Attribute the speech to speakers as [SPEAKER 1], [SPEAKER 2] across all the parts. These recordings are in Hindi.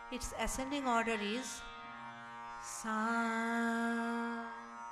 [SPEAKER 1] its ascending order is Sa.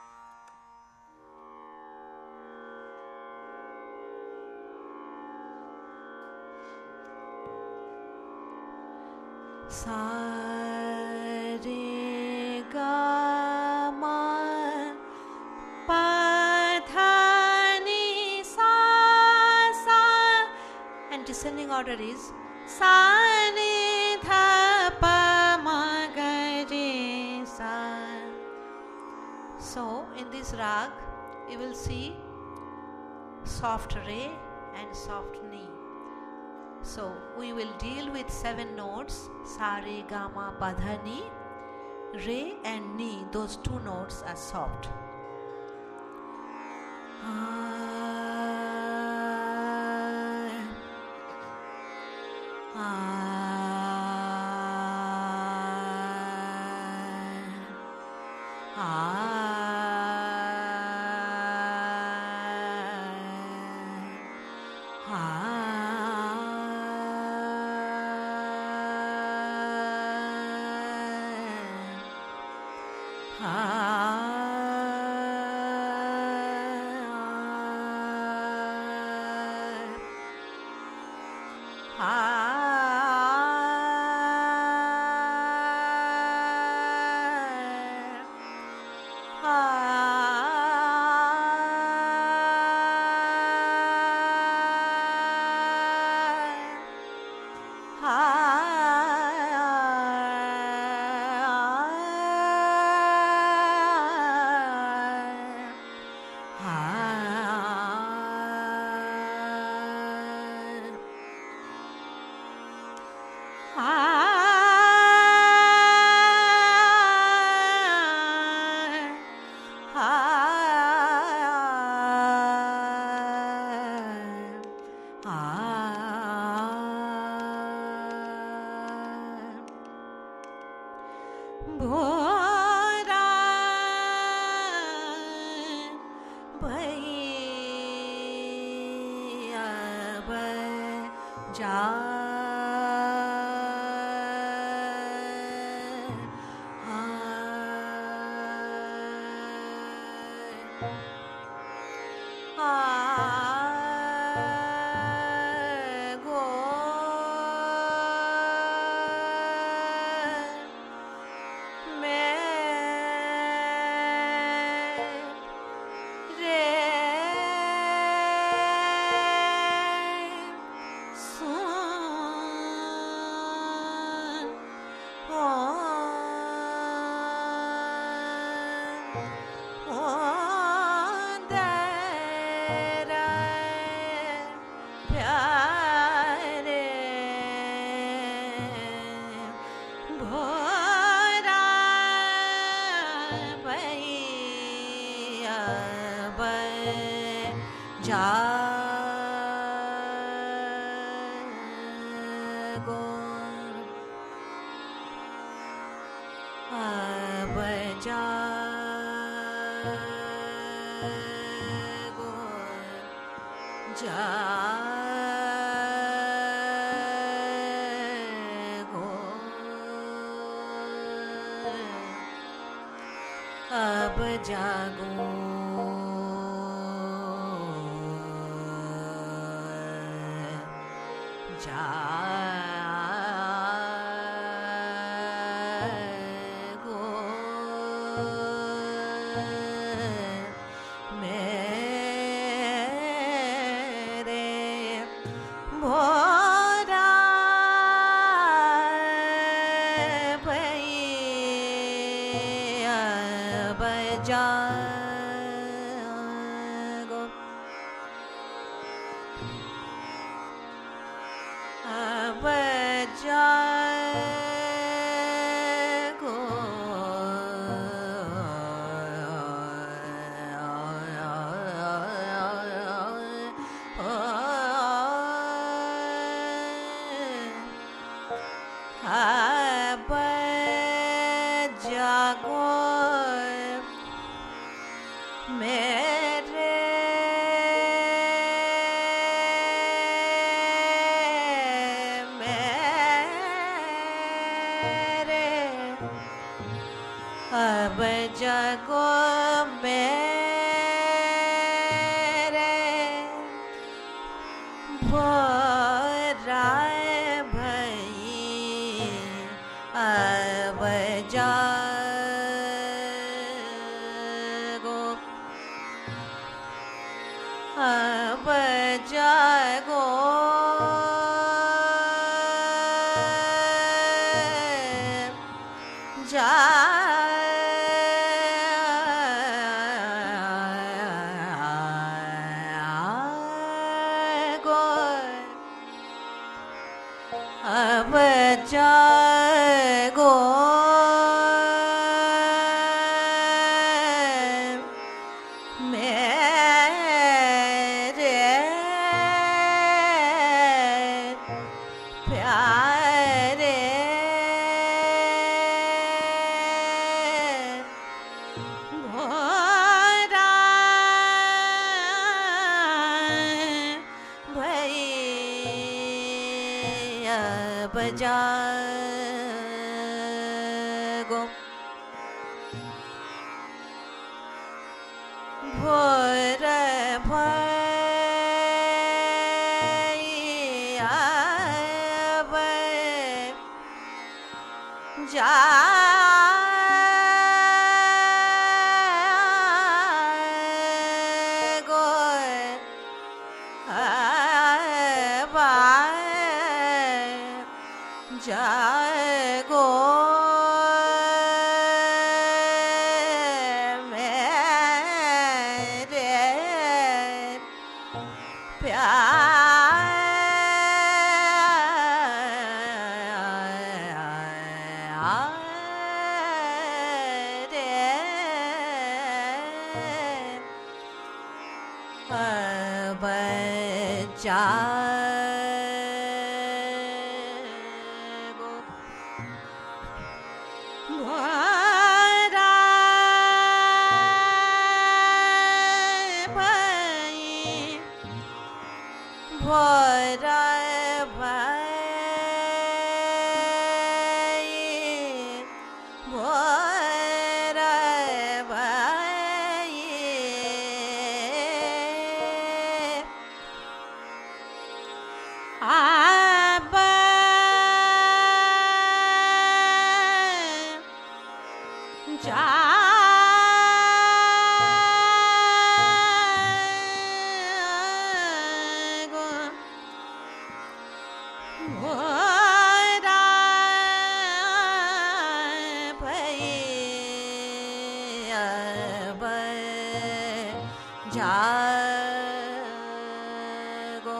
[SPEAKER 1] Sa re ga ma pa tha ni sa sa, and descending order is sa ni tha pa ma ga re sa. So in this rag you will see soft re and soft ni. So we will deal with 7 notes, sa re ga ma pa dha ni. Re and ni, those 2 notes are soft. अब जागो जागो मेरे भोरा भैया बजागो अब जागो अब जागो मेरे मेरे जागो मेरे भोराए भई अब जागो अब जागो जागो अब जागो मेरे प्यारे भोरा भैया बजागो भोर भैया जागो जागो मेरे प्यारे अब जागो भोरा भई भोरा भई भोरा भई अब जागो भोरा भई अब जागो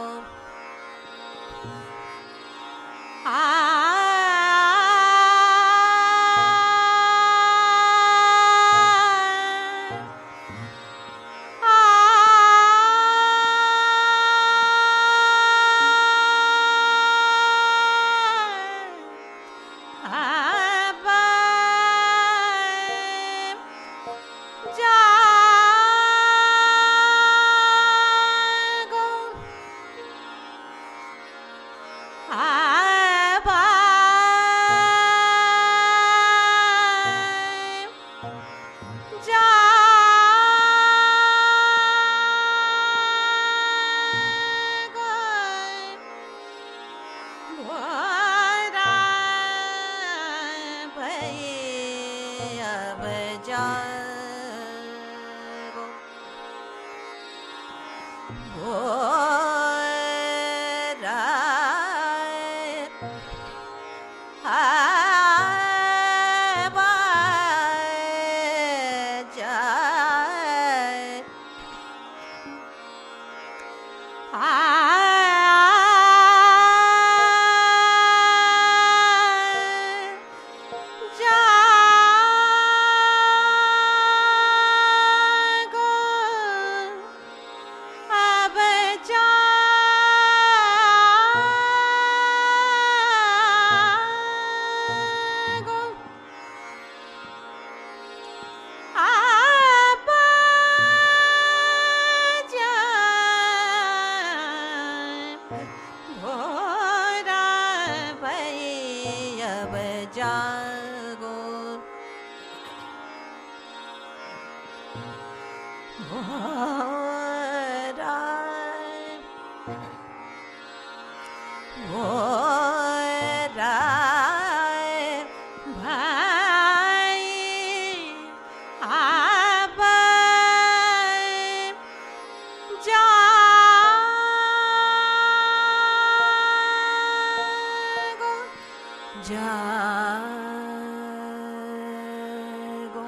[SPEAKER 1] जागो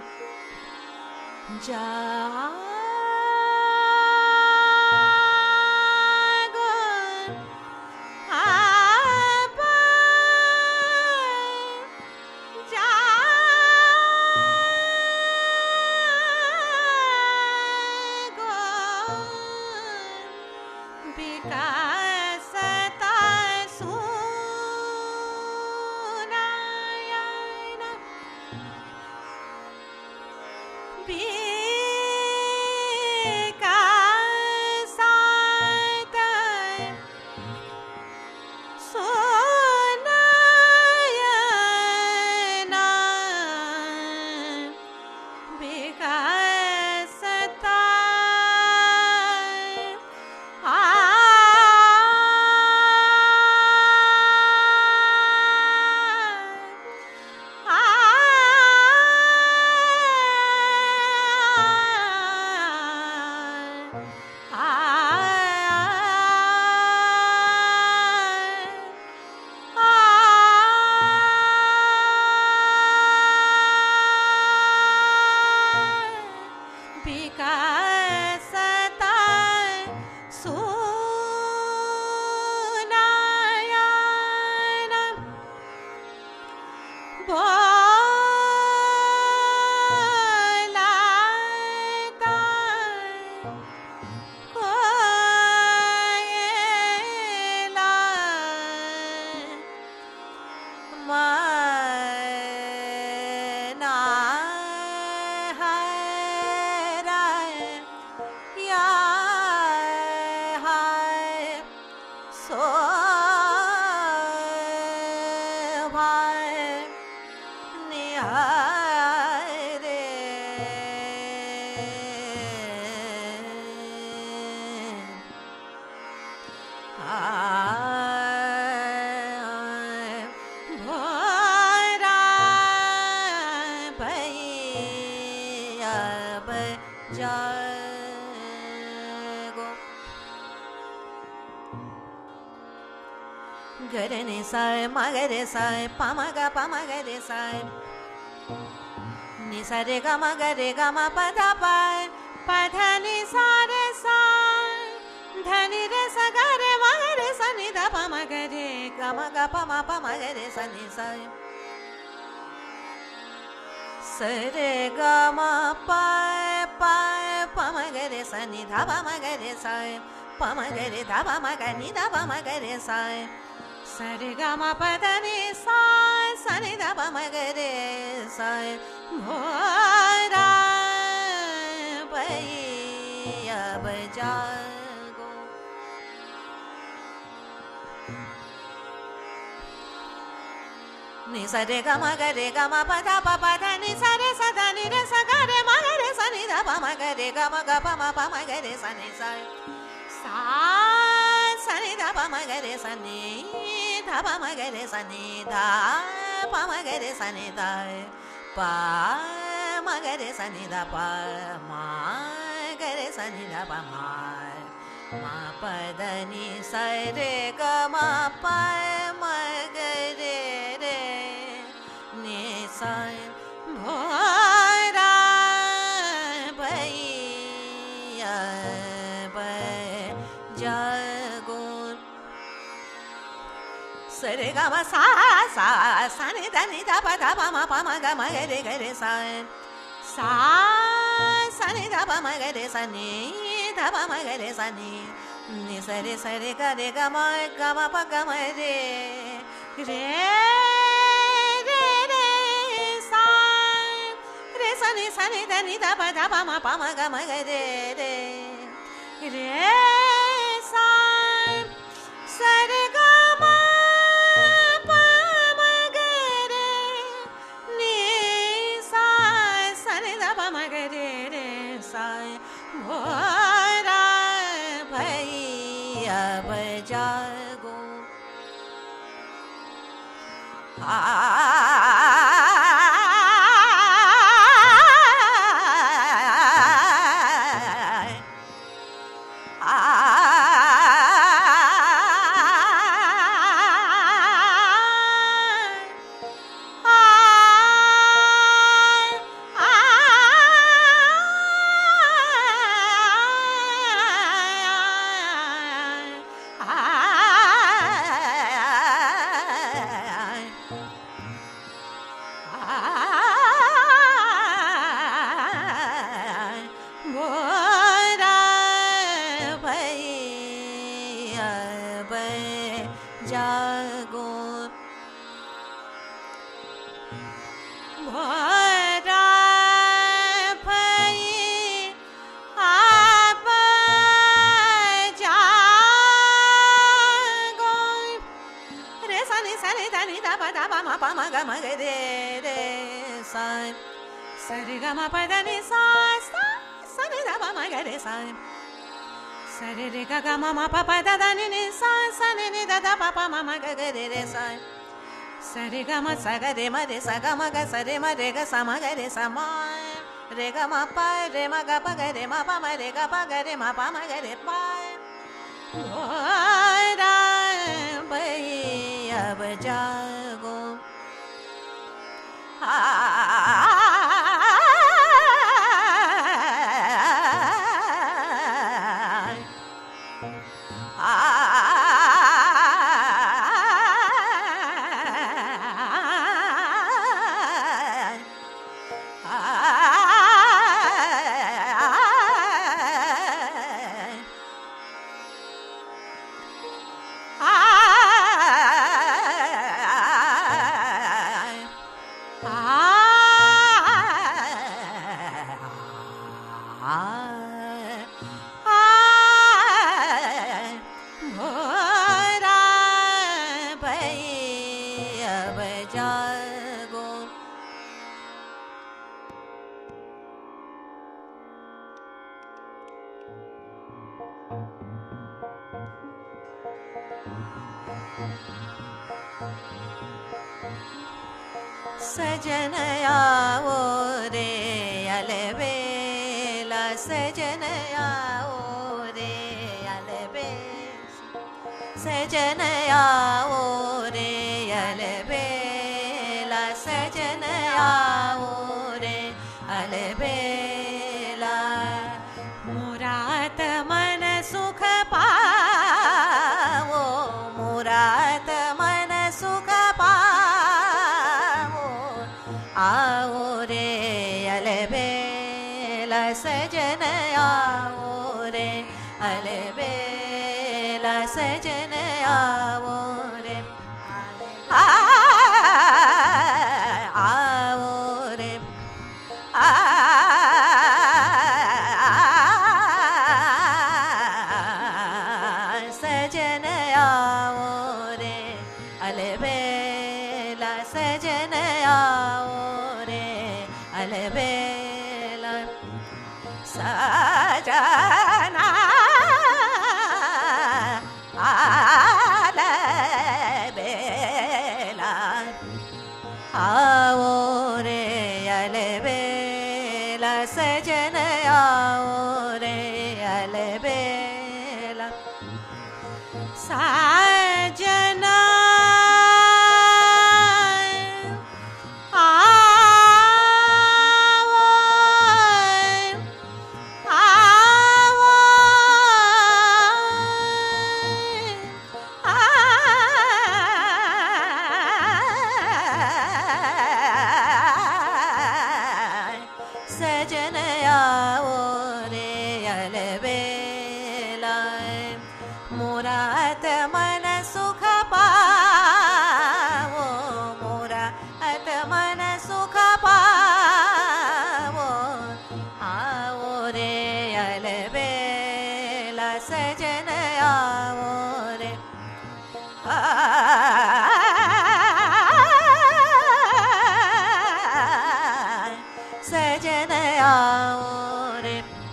[SPEAKER 1] जागो gare ni sa ma gare sa pa ma ga re sa ni sa re ga ma pa da pa dha ni sa re sa dha ni re sa ga re ma re sa ni da pa ma ga pa ma ga re sa ni sa re ga ma pa ma ga re sa ni dha pa ma ga re sa pa ma ga re dha pa ma ga ni da pa ma ga re sa sa re ga ma pa da ni sa ni da pa ma ga re sa bhora bhaiya bajago ni sa re ga ma pa da ni sa da ni re sa ga re ma re sa ni da pa ma ga pa ma ga re sa ni sa ni da pa ma ga re sa ni da pa ma ga re sa ni da pa ma ga re sa ni da pa ma ga re sa ni da pa ma ga re sa ni da pa ma pa da ni sa re ga ma pa ma ga re re ni sa bhora bhaiya bajago sa re ga ma sa ni da pa ma ga ma re sa ni da pa ma ga re sa ni da pa ma ga re sa ni ni sa re ga ma pa ga ma re re sa ni da pa ma ga ma ga re sa re ga ma pa ma ga re ni sa ni da pa ma ga re sa bhora bhaiya bajago भोरा भई आप जागो रे सनि सनि धनि ध प ध प म प म ग म ग रे रे सा स रे ग म प ध नि सा सा स नि ध प म ग रे सा स रे रे ग ग म म प प ध ध नि नि सा स नि नि ध ध प प म म ग ग रे रे सा स रे ग म स ग रे म रे स ग म ग स रे म रे ग स म ग रे स म रे ग म प रे म ग प ग रे म प म रे ग प ग रे म प म ग रे प भोरा भई अब जागो भोरा भई अब जागो सजन आओ रे अलबेला सजन आओ रे अलबेला सजन आओ रे अलबेला सजन आओ रे अलबेला मुरात मन सुख पावो मुरात मन सुख पावो आओ रे अलबेला सजन आओ रे अलबेला सजन आओ रे आओ रे सजन आओ रे अलबेला सजन आओ रे अलबेला सजना अलबेला आओ रे अलबेला सजन आओ रे अलबेला साजना सजन आओ रे अलबेला मुरात मन सुख पावो मुरात मन सुख पावो आओ रे अलबेला सजन आओ रे सजन आओ रे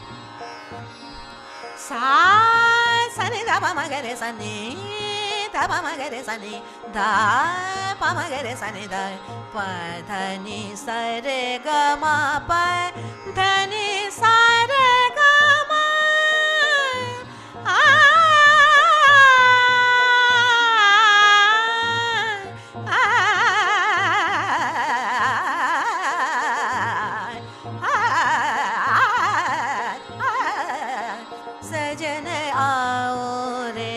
[SPEAKER 1] सा सनि ध प म ग रे सनि ध प म ग रे सनि ध प म ग रे सनि ध प ध नि स रे ग म प ध नि स रे ग म सजन आओ रे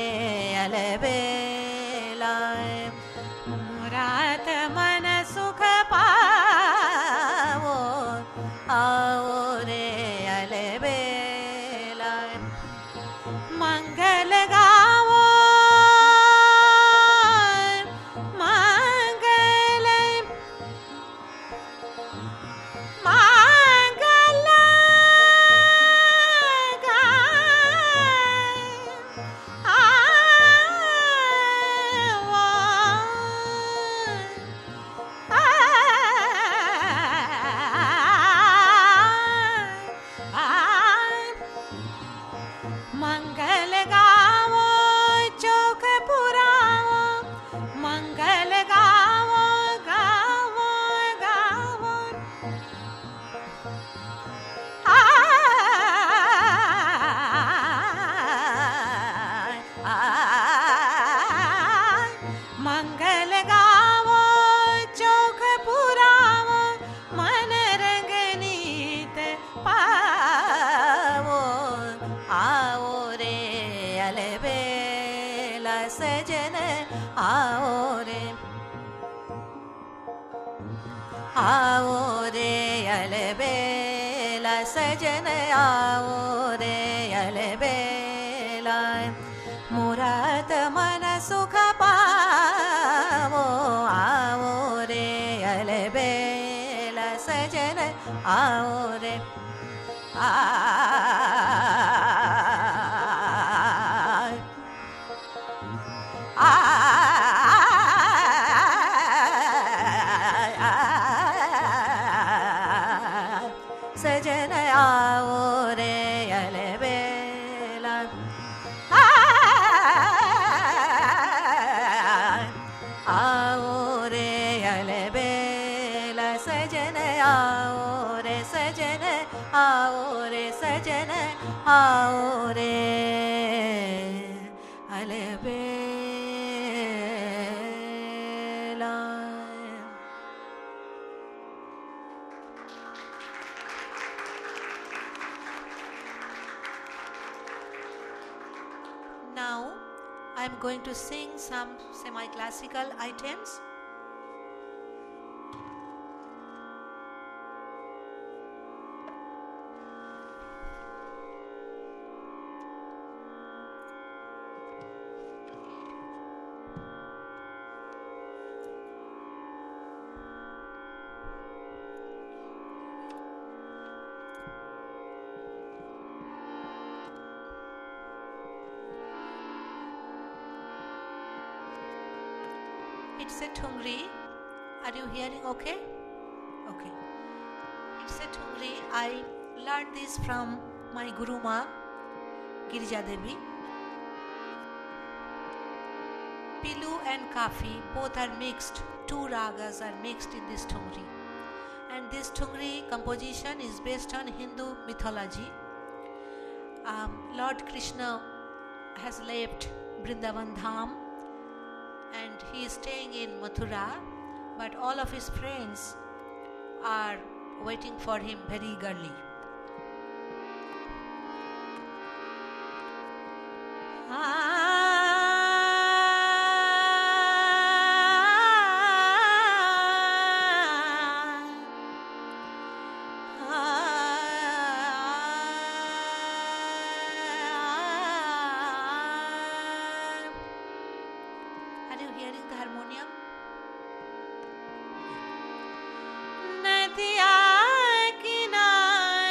[SPEAKER 1] अलबेला मुरात मन सुख पावो आओ रे अलबेला आओ रे अलबेला सजन आओ रे अलबेला मुराद मन सुख पावो आओ रे अलबेला सजन आओ रे सजन आओ रे अलबेला आओ रे अलबेला सजन आओ रे सजन आओ रे सजन आओ रे अलबेला. Now I am going to sing some semi-classical items. It's a thungri. Are you hearing okay? Okay. It's a thungri. I learned this from my Guru Ma, Girija Devi. Pilu and Kafi both are mixed. Two ragas are mixed in this thungri. And this thungri composition is based on Hindu mythology. Lord Krishna has left Vrindavan Dham and he is staying in Mathura, but all of his friends are waiting for him very eagerly. Are you hearing the harmonium? नदिया किनारे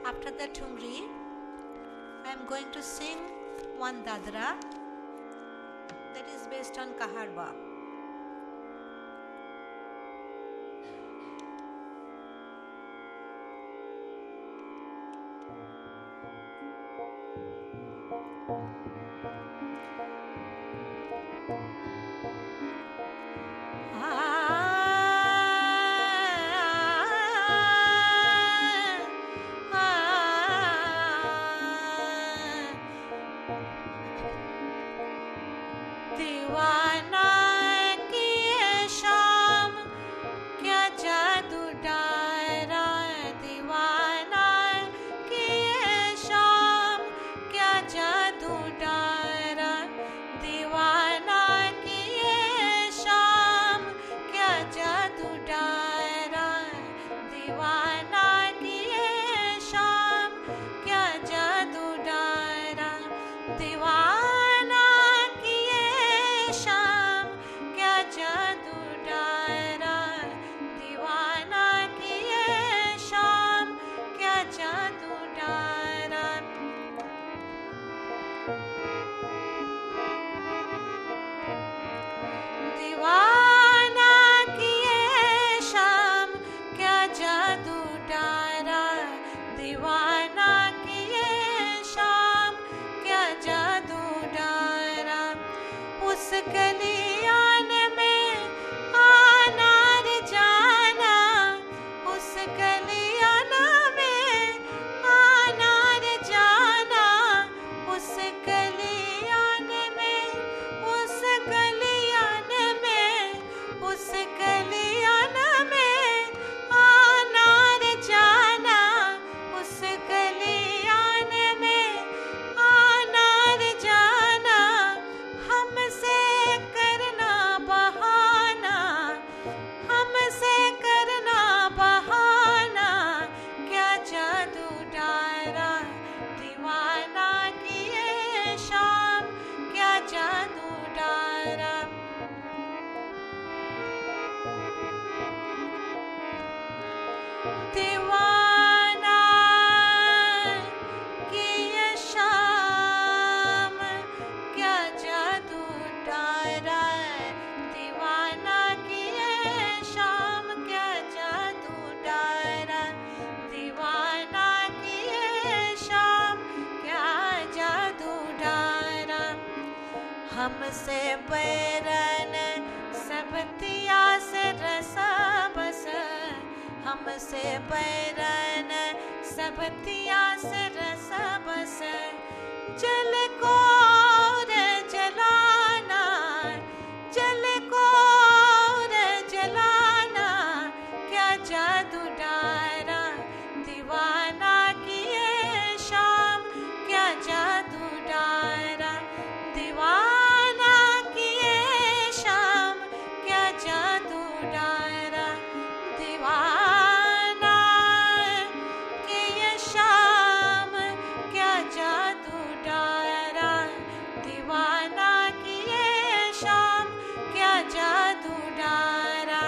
[SPEAKER 1] After the Thumri, I am going to sing one dadra that is based on Kaharwa. दीवाना किए शाम क्या जादू डायरा, दीवाना किए शाम क्या जादू डायरा, दीवाना किए शाम क्या जादू डायरा, दीवाना किए शाम क्या जादू डायरा, दीवाना किए शाम क्या जादू डायरा, दीवाना किए शाम क्या जादू डायरा। दीवाना किए शाम क्या जादू डायरा, दीवाना किए शाम क्या जादू डायरा, उस गलियान में आना रे जाना, उस गलियान में आना रे जाना, उस गलियान में, उस गलियान में, उस गलियान में आना रे जाना, उस गलियान में आना रे जाना, हमसे करना बहाना, हमसे करना बहाना, क्या जादू डायरा, दीवाना किए शाम क्या जादू डायरा। दीवाना किए शाम क्या जादू डायरा, दीवाना किए शाम क्या जादू डायरा, दीवाना किए शाम क्या जादू डायरा, हमसे बैरन सब तिया से रसा बस, हमसे बैरन सब तिया से रसा बस, जल को रे जलाना, जल को रे जलाना, क्या जादू डायरा, दीवाना किए शाम क्या जादू डायरा, दीवाना किए शाम क्या जादू डायरा, दीवाना किए शाम क्या जादू डायरा, दीवाना किए शाम क्या जादू डायरा,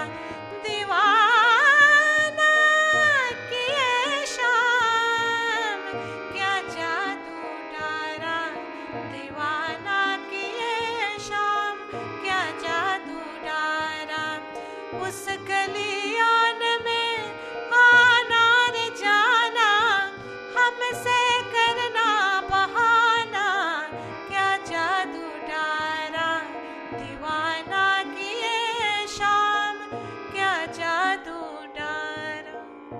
[SPEAKER 1] दीवाना किए शाम क्या जादू डायरा, दीवाना किए शाम क्या जादू डायरा, उस गलियान में आना रे जाना, हमसे करना बहाना, क्या जादू डायरा, दीवाना किए शाम क्या जादू डायरा,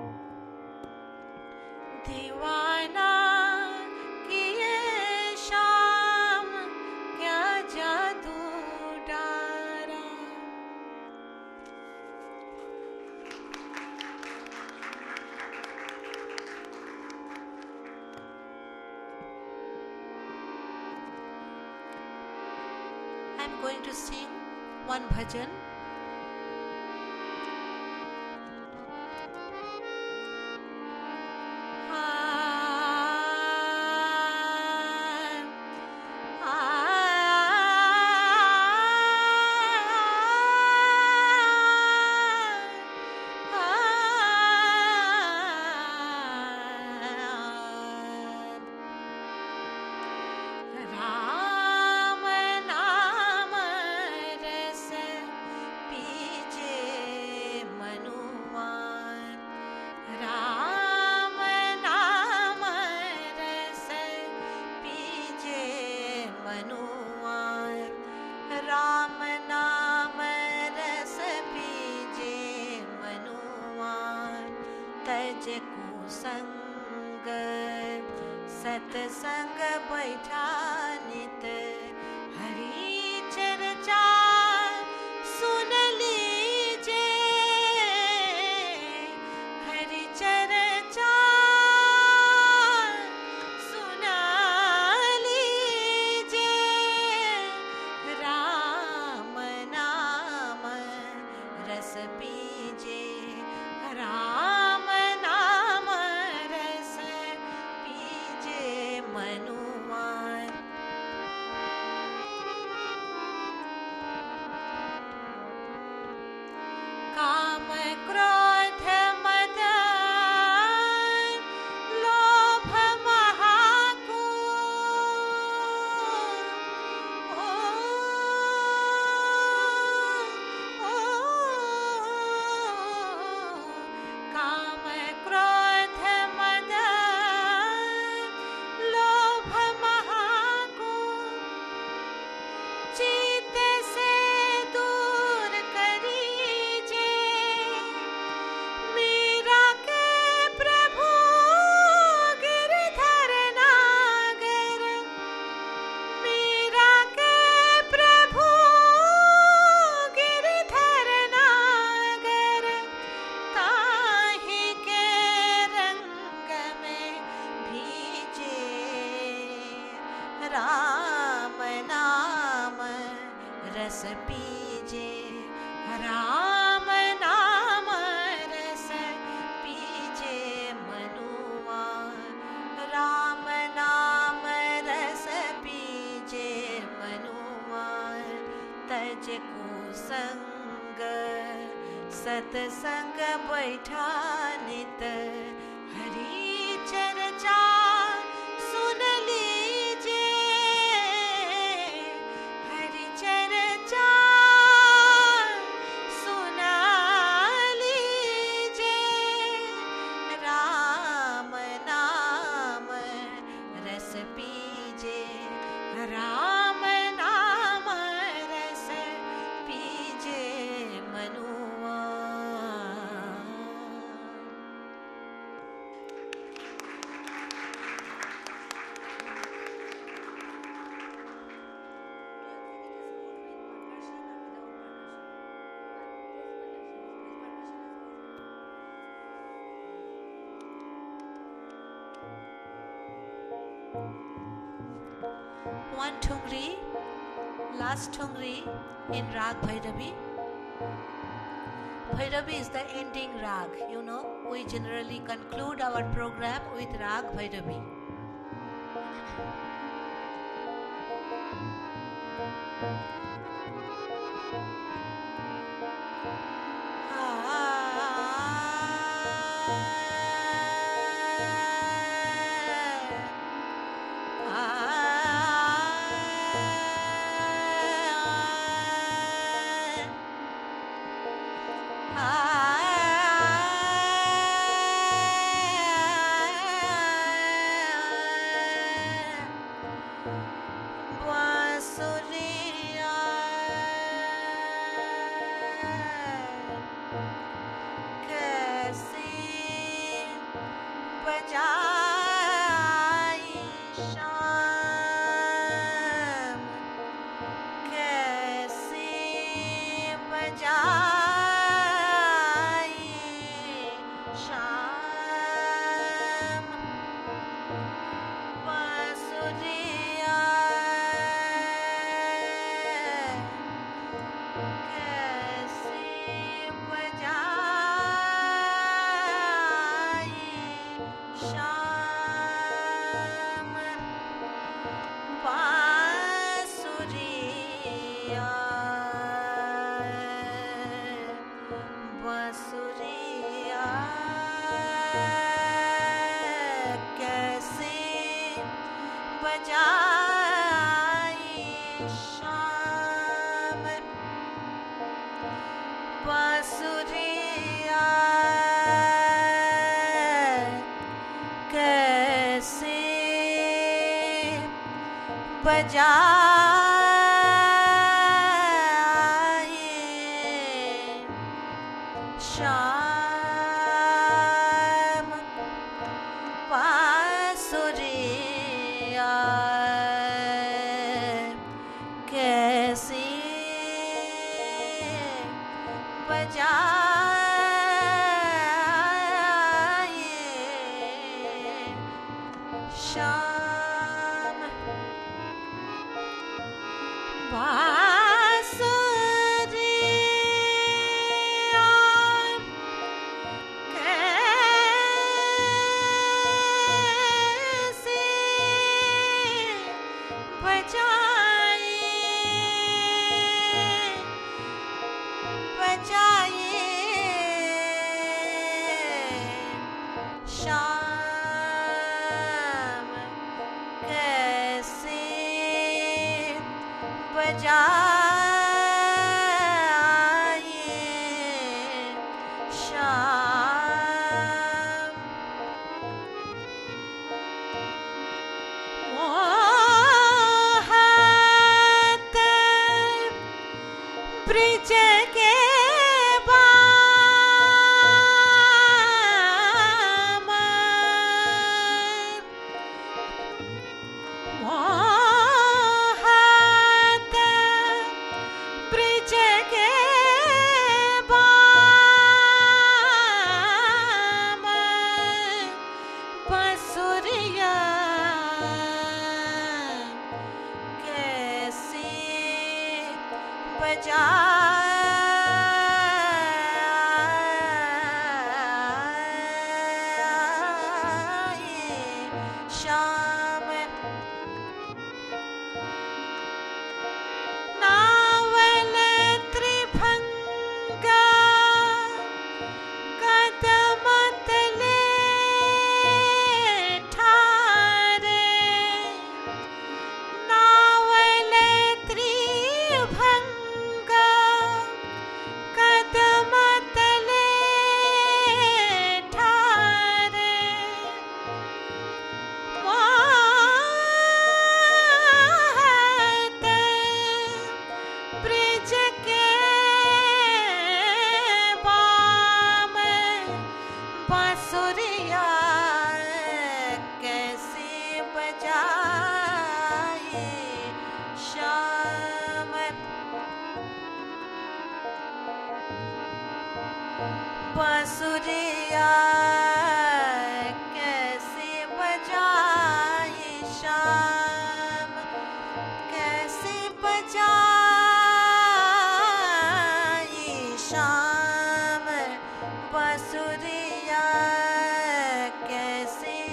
[SPEAKER 1] दीवाना किए शाम क्या जादू डायरा। I'm going to sing one bhajan. तज कुसंग सतसंग बैठा नित हरि चर्चा सुन लीजे हरि चर्चा सुना लीजे राम नाम रस पीजे राम नाम रस पीजे मनुमान काम क्रोध मद लोभ महाकुल काम क्रोध मद लोभ महाकुल चित्त से दूर करीजे मीरा के प्रभु गिरधर नागर मीरा के प्रभु गिरधर नागर काहे के रंग में भीजे राम नाम रस पीजे राम नाम रस पीजे मनुआ राम नाम रस पीजे मनुआ तज कुसंग सतसंग बैठा नित हरि चर्चा सुन लीजे हरि चर्चा सुना लीजे राम नाम रस पीजे राम नाम रस पीजे मनुआ One Thungri, last Thungri in Rag Bhairavi. Bhairavi is the ending Rag. You know, we generally conclude our program with Rag Bhairavi. बजाए शाम श्याम बांसुरिया कैसे बजाए श्याम, कैसे बजाए श्याम, बांसुरिया कैसे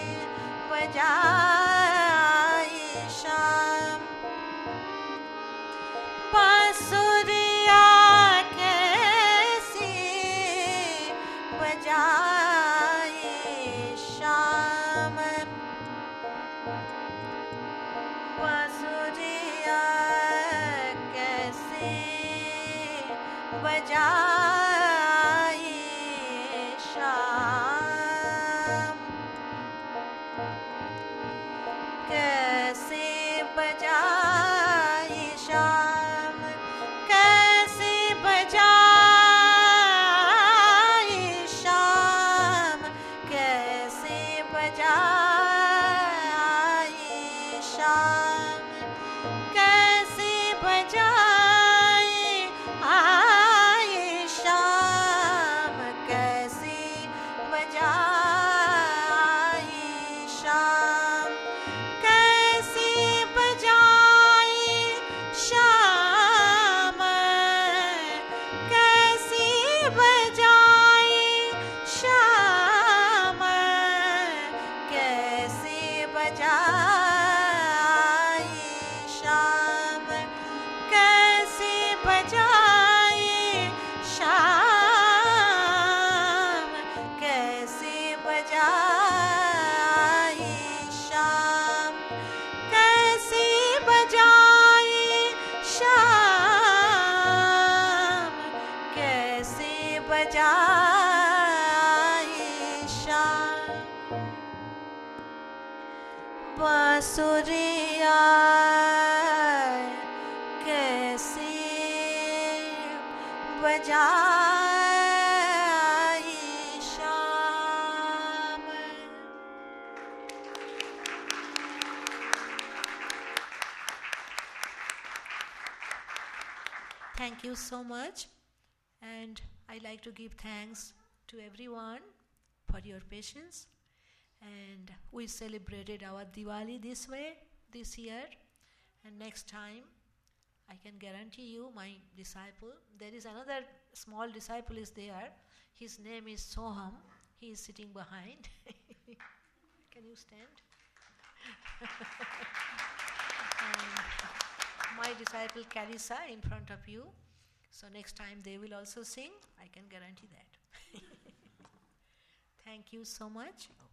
[SPEAKER 1] बजाए श्याम, बांसुरिया बजाए श्याम, बांसुरिया कैसे बजाए श्याम, कैसे बजाए श्याम, कैसे बजाए श्याम, कैसे बजाए आए श्याम, कैसे बजाए श्याम, कैसे बजाए श्याम, कैसे बजाए श्याम, कैसे बजाए श्याम, कैसे बजाए श्याम, कैसे बजाए श्याम, कैसे बजाए श्याम, कैसे बजाए श्याम, बांसुरिया कैसे बजाए Shyam. Thank you so much, and I like to give thanks to everyone for your patience, And we celebrated our Diwali this way this year, and next time I can guarantee you my disciple, there is another small disciple is there, his name is Soham, he is sitting behind. Can you stand? And my disciple Carissa in front of you. So next time they will also sing, I can guarantee that. Thank you so much.